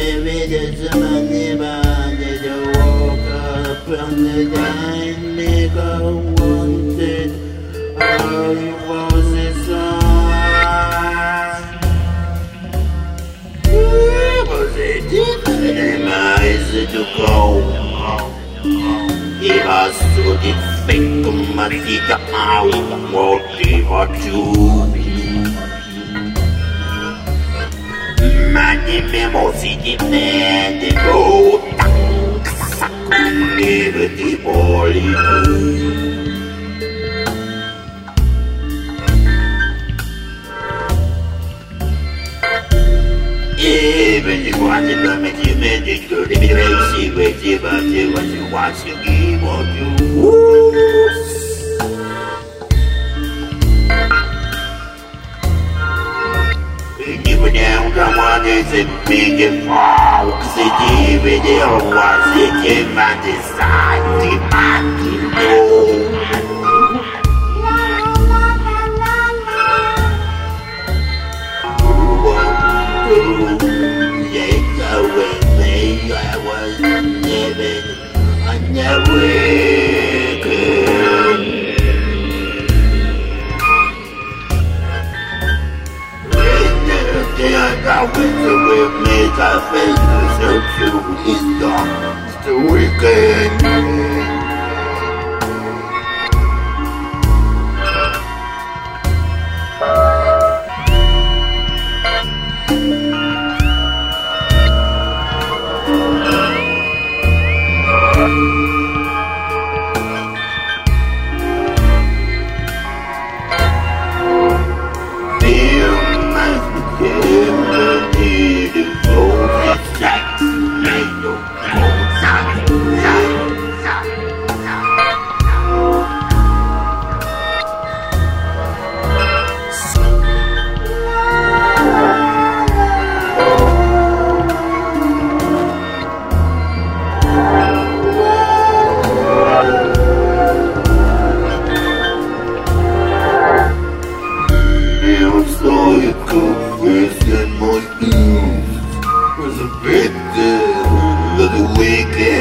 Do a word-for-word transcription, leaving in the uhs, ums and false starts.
every day somebody body to walk up on the dime, make a wanted, all you was is on. Was it different in my eyes to go? It was so difficult, my feet out, what they were to. Mani memosi di me di go tang sakunir di boli. Even if one of them is you made it good, if you raise it with you, but you want to watch you give or you. Down, come on, it's a big and fall. The D V D was it in my design, the man you know. Yes, away me, I was living, I never could. I went away, made our faces so true. It's dark, it's the weekend. Was a big deal of the weekend.